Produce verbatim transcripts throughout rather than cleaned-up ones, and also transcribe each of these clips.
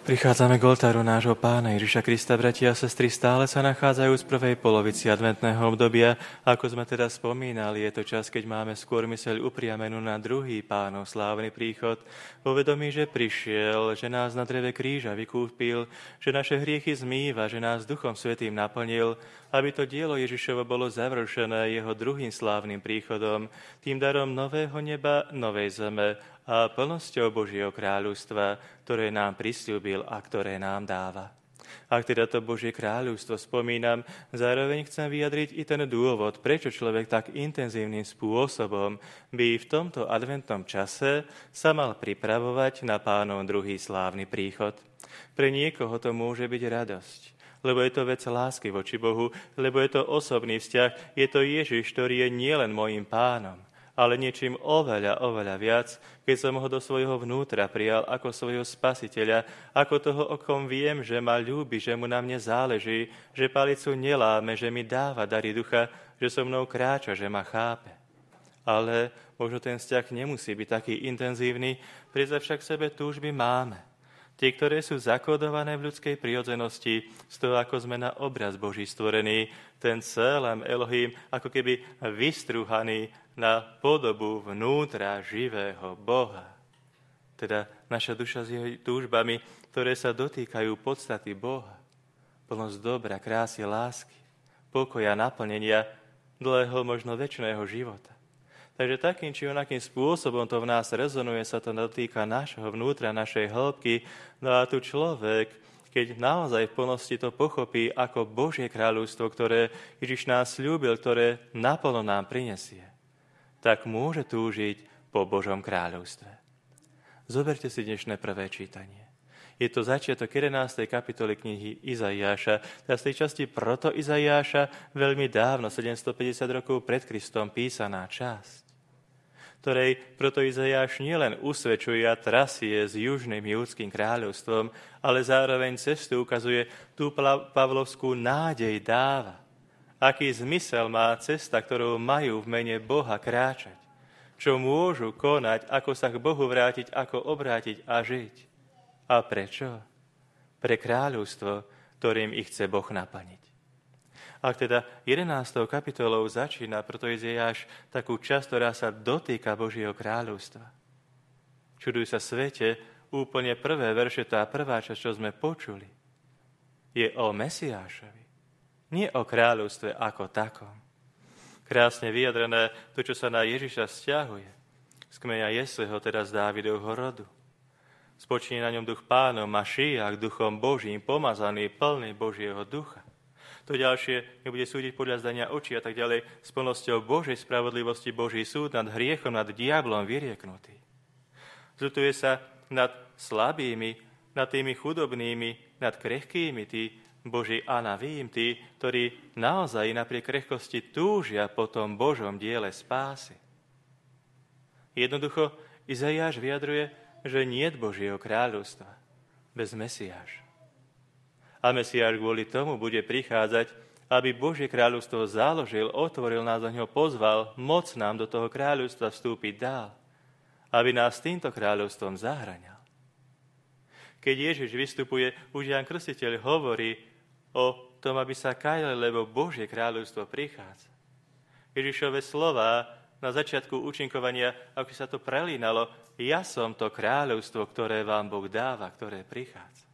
Prichádzame k oltáru nášho Pána Ježiša Krista, bratia a sestry, stále sa nachádzajú z prvej polovici adventného obdobia. Ako sme teda spomínali, je to čas, keď máme skôr myseľ upriamenú na druhý Pánov slávny príchod. Vo vedomí, že prišiel, že nás na dreve kríža vykúpil, že naše hriechy zmýva, že nás Duchom Svätým naplnil, aby to dielo Ježišovo bolo završené jeho druhým slávnym príchodom, tým darom nového neba, novej zeme a plnosťou Božieho kráľovstva, ktoré nám prisľúbil a ktoré nám dáva. Ak teda to Božie kráľovstvo spomínam, zároveň chcem vyjadriť i ten dôvod, prečo človek tak intenzívnym spôsobom by v tomto adventnom čase sa mal pripravovať na Pánov druhý slávny príchod. Pre niekoho to môže byť radosť, lebo je to vec lásky voči Bohu, lebo je to osobný vzťah, je to Ježiš, ktorý je nielen mojím Pánom, ale niečím oveľa, oveľa viac, keď som ho do svojho vnútra prijal ako svojho spasiteľa, ako toho, o kom viem, že ma ľúbi, že mu na mne záleží, že palicu neláme, že mi dáva dary ducha, že so mnou kráča, že ma chápe. Ale možno ten vzťah nemusí byť taký intenzívny, predsa však v sebe túžby máme. Tie, ktoré sú zakódované v ľudskej prirodzenosti, z toho, ako sme na obraz Boží stvorení, ten celém Elohim, ako keby vystrúhaný na podobu vnútra živého Boha. Teda naša duša s jeho túžbami, ktoré sa dotýkajú podstaty Boha. Plnosť dobra, krásy, lásky, pokoja, naplnenia, dlhého, možno večného života. Takže takým či onakým spôsobom to v nás rezonuje, sa to dotýka našho vnútra, našej hĺbky. No a tu človek, keď naozaj v plnosti to pochopí ako Božie kráľovstvo, ktoré Ježiš nás sľúbil, ktoré naplno nám prinesie, tak môže túžiť po Božom kráľovstve. Zoberte si dnešné prvé čítanie. Je to začiatok jedenástej kapitoly knihy Izaiáša, teda z tej časti proto Izaiáša, veľmi dávno, sedemstopäťdesiat rokov pred Kristom písaná časť, ktorej proto Izaiáš nielen usvedčuje a trasie s južným judským kráľovstvom, ale zároveň cestu ukazuje, tú pavlovskú nádej dáva. Aký zmysel má cesta, ktorou majú v mene Boha kráčať? Čo môžu konať, ako sa k Bohu vrátiť, ako obrátiť a žiť? A prečo? Pre kráľovstvo, ktorým ich chce Boh naplniť. Ak teda jedenástou kapitolou začína proto Izaiáš takú časť, ktorá sa dotýka Božieho kráľovstva. Čuduj sa svete, úplne prvé verše, tá prvá časť, čo sme počuli, je o Mesiášovi, nie o kráľovstve ako takom. Krásne vyjadrené to, čo sa na Ježiša vzťahuje, z kmeňa Jesseho, teda z Dávidovho rodu. Spočíne na ňom duch Pánov, Mašiach, duchom Božím, pomazaný, plný Božieho ducha. To ďalšie nebude súdiť podľa zdania očí a tak ďalej, s plnosťou Božej spravodlivosti, Boží súd nad hriechom, nad diablom vyrieknutý. Zľutuje sa nad slabými, nad tými chudobnými, nad krehkými, tí Boží anavím, tí, ktorí naozaj napriek krehkosti túžia po tom Božom diele spásy. Jednoducho Izaiáš vyjadruje, že niet Božieho kráľovstva bez Mesiáša. A Mesiáš kvôli tomu bude prichádzať, aby Božie kráľovstvo založil, otvoril nás, do ňoho pozval, moc nám do toho kráľovstva vstúpiť dál, aby nás týmto kráľovstvom zahŕňal. Keď Ježiš vystupuje, už Ján Krstiteľ hovorí o tom, aby sa kajali, lebo Božie kráľovstvo prichádza. Ježišove slová na začiatku účinkovania, ako sa to prelínalo, ja som to kráľovstvo, ktoré vám Boh dáva, ktoré prichádza.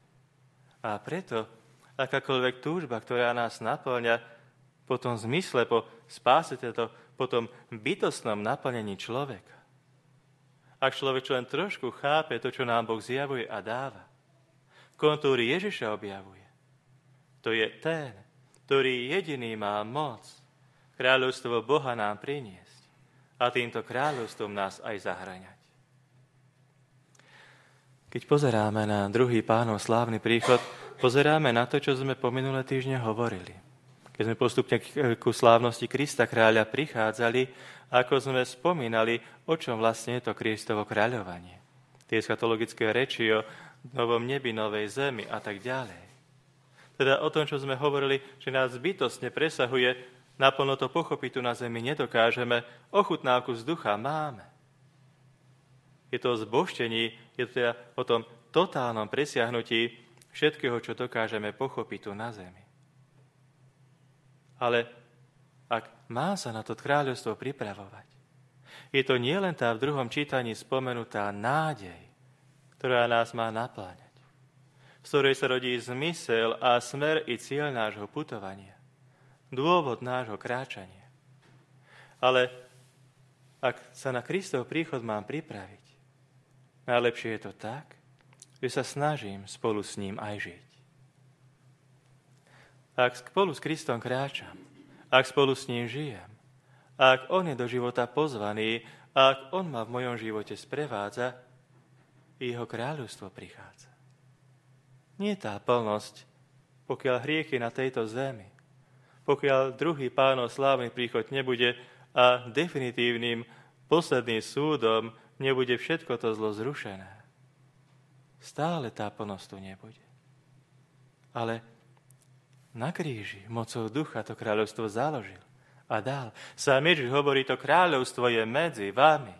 A preto akákoľvek túžba, ktorá nás naplňa po tom zmysle, po spáse, po tom bytostnom naplnení človeka. Ak človek len trošku chápe to, čo nám Boh zjavuje a dáva, kontúry Ježiša objavuje, to je ten, ktorý jediný má moc kráľovstvo Boha nám priniesť a týmto kráľovstvom nás aj zahŕňať. Keď pozeráme na druhý Pánov slávny príchod, pozeráme na to, čo sme po minulé týždne hovorili. Keď sme postupne ku slávnosti Krista kráľa prichádzali, ako sme spomínali, o čom vlastne je to Kristovo kráľovanie. Tie eschatologické reči o novom nebi, novej zemi a tak ďalej. Teda o tom, čo sme hovorili, že nás bytostne presahuje, naplno to pochopiť tu na zemi nedokážeme, ochutnávku z ducha máme. Je to o zbožtení, je to teda o tom totálnom presiahnutí všetkého, čo dokážeme pochopiť tu na zemi. Ale ak má sa na to kráľovstvo pripravovať, je to nielen tá v druhom čítaní spomenutá nádej, ktorá nás má napláňať, z ktorej sa rodí zmysel a smer i cieľ nášho putovania, dôvod nášho kráčania. Ale ak sa na Kristov príchod mám pripraviť, najlepšie je to tak, že sa snažím spolu s ním aj žiť. Ak spolu s Kristom kráčam, ak spolu s ním žijem, ak on je do života pozvaný, ak on ma v mojom živote sprevádza, jeho kráľovstvo prichádza. Nie tá plnosť, pokiaľ hriechy na tejto zemi, pokiaľ druhý Pánov slávny príchod nebude a definitívnym posledným súdom nebude všetko to zlo zrušené. Stále tá plnosť tu nebude. Ale na kríži mocou ducha to kráľovstvo založil a dal. Sám Ježiš hovorí, to kráľovstvo je medzi vami.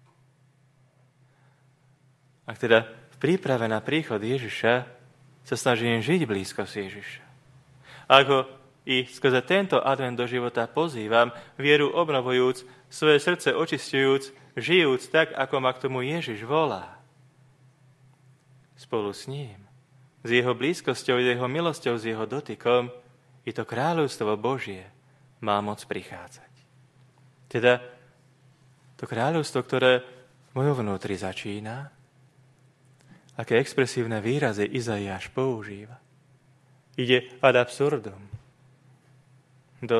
Ak teda v príprave na príchod Ježiša sa snažím žiť blízko si Ježiša, ak ho i skrze tento advent do života pozývam, vieru obnovujúc, svoje srdce očisťujúc, žijúc tak, ako ma k tomu Ježiš volá, spolu s ním, s jeho blízkosťou, s jeho milosťou, s jeho dotykom, i to kráľovstvo Božie má moc prichádzať. Teda to kráľovstvo, ktoré v mojom vnútri začína, aké expresívne výrazy Izaiáš používa. Ide ad absurdum. Do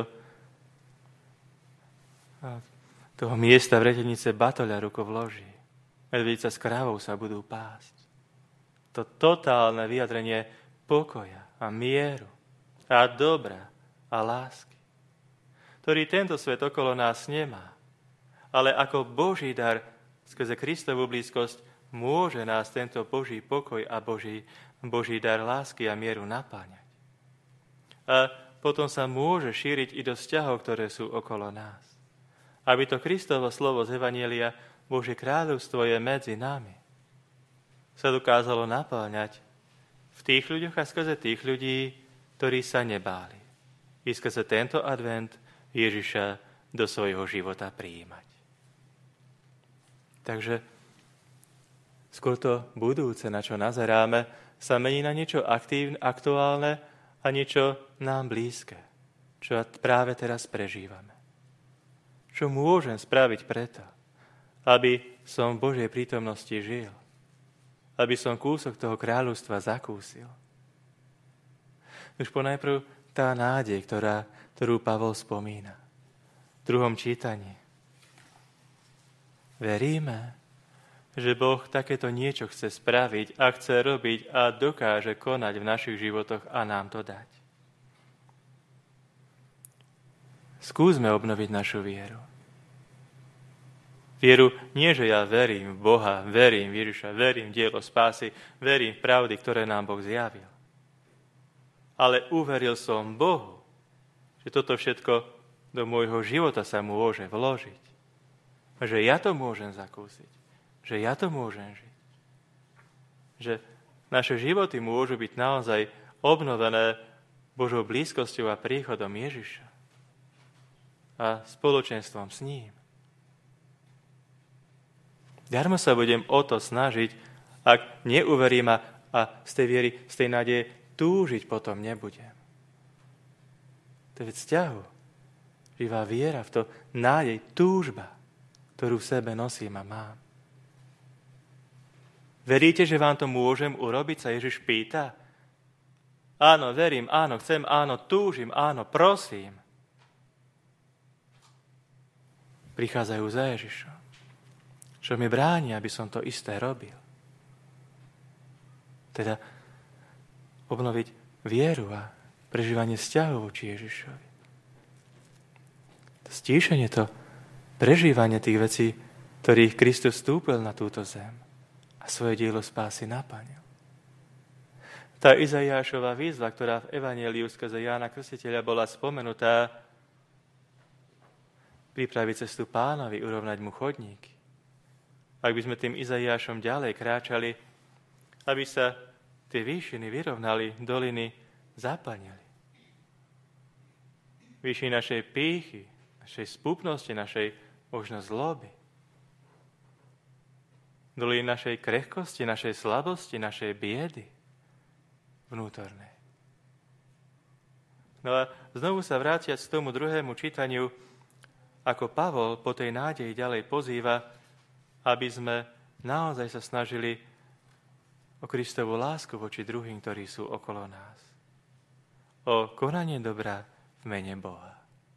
toho miesta vretenice batoľa ruko vloží. Medvíca s krávou sa budú pásť. To totálne vyjadrenie pokoja a mieru a dobra a lásky, ktorý tento svet okolo nás nemá, ale ako Boží dar skrze Kristovú blízkosť môže nás tento Boží pokoj a Boží, Boží dar lásky a mieru napáňať. A potom sa môže šíriť i do vzťahov, ktoré sú okolo nás. Aby to Kristovo slovo z Evanjelia, Božie kráľovstvo je medzi nami, sa dokázalo napáňať v tých ľuďoch a skrze tých ľudí, ktorí sa nebáli. I skrze tento advent Ježiša do svojho života prijímať. Takže skôr to budúce, na čo nazeráme, sa mení na niečo aktívne, aktuálne a niečo nám blízke, čo práve teraz prežívame. Čo môžem spraviť preto, aby som v Božej prítomnosti žil, aby som kúsok toho kráľovstva zakúsil. Už ponajprv tá nádej, ktorá, ktorú Pavol spomína v druhom čítaní. Veríme, že Boh takéto niečo chce spraviť a chce robiť a dokáže konať v našich životoch a nám to dať. Skúsme obnoviť našu vieru. Vieru nie, že ja verím v Boha, verím v Ježiša, verím v dielo spásy, verím v pravdy, ktoré nám Boh zjavil. Ale uveril som Bohu, že toto všetko do môjho života sa môže vložiť. Že ja to môžem zakúsiť. Že ja to môžem žiť. Že naše životy môžu byť naozaj obnovené Božou blízkosťou a príchodom Ježiša a spoločenstvom s ním. Darmo sa budem o to snažiť, ak neuverím a, a z tej viery, z tej nádeje túžiť potom nebudem. To je vzťahu. Živá viera v to, nádej, túžba, ktorú v sebe nosím a mám. Veríte, že vám to môžem urobiť, sa Ježiš pýta? Áno, verím, áno, chcem, áno, túžim, áno, prosím. Prichádzajú za Ježišom. Čo mi bráni, aby som to isté robil. Teda obnoviť vieru a prežívanie vzťahov voči Ježišovi. To stíšenie, to prežívanie tých vecí, ktorých Kristus vstúpil na túto zem a svoje dielo spásy naplnil. Tá Izaiášova výzva, ktorá v Evanjeliu skrze Jána Krstiteľa bola spomenutá, pripraviť cestu Pánovi, urovnať mu chodníky. Ak by sme tým Izaiášom ďalej kráčali, aby sa tie výšiny vyrovnali, doliny zaplnili. Výšiny našej pýchy, našej spúpnosti, našej možno zloby. Doliny našej krehkosti, našej slabosti, našej biedy vnútornej. No a znovu sa vrátiac k tomu druhému čítaniu, ako Pavol po tej nádeji ďalej pozýva, aby sme naozaj sa snažili o Kristovu lásku voči druhým, ktorí sú okolo nás. O konanie dobra v mene Boha.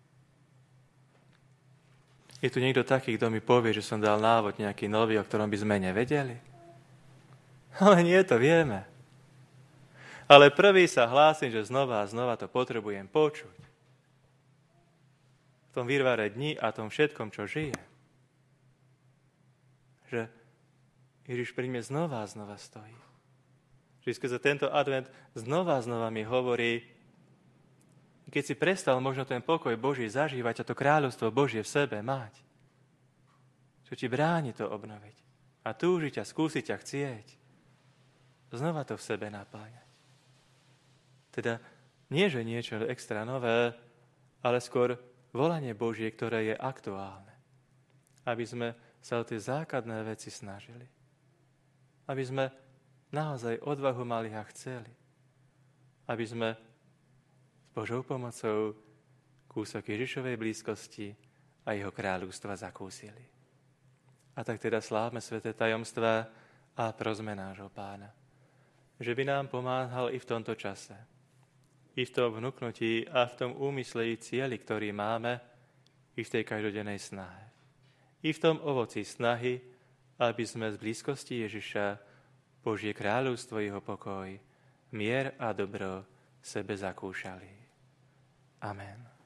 Je tu niekto taký, kto mi povie, že som dal návod nejaký nový, o ktorom by sme nevedeli? Ale nie, to vieme. Ale prvý sa hlásim, že znova a znova to potrebujem počuť. V tom výrvare dní a tom všetkom, čo žije. Že Ježiš pri mne znova a znova stojí. Že skrze tento advent znova a znova mi hovorí, keď si prestal možno ten pokoj Boží zažívať a to kráľovstvo Božie v sebe mať, čo ti bráni to obnoviť a túžiť a skúsiť a chcieť, znova to v sebe napáňať. Teda nie, že niečo extra nové, ale skôr volanie Božie, ktoré je aktuálne. Aby sme sa o tie základné veci snažili. Aby sme naozaj odvahu mali a chceli. Aby sme s Božou pomocou kúsok Ježišovej blízkosti a jeho kráľovstva zakúsili. A tak teda slávme sväté tajomstvá a prosme nášho Pána, že by nám pomáhal i v tomto čase, i v tom vnúknutí a v tom úmysle i cieli, ktorý máme, i v tej každodennej snahe. I v tom ovoci snahy, aby sme z blízkosti Ježiša Božie kráľovstvo, jeho pokoj, mier a dobro sebe zakúšali. Amen.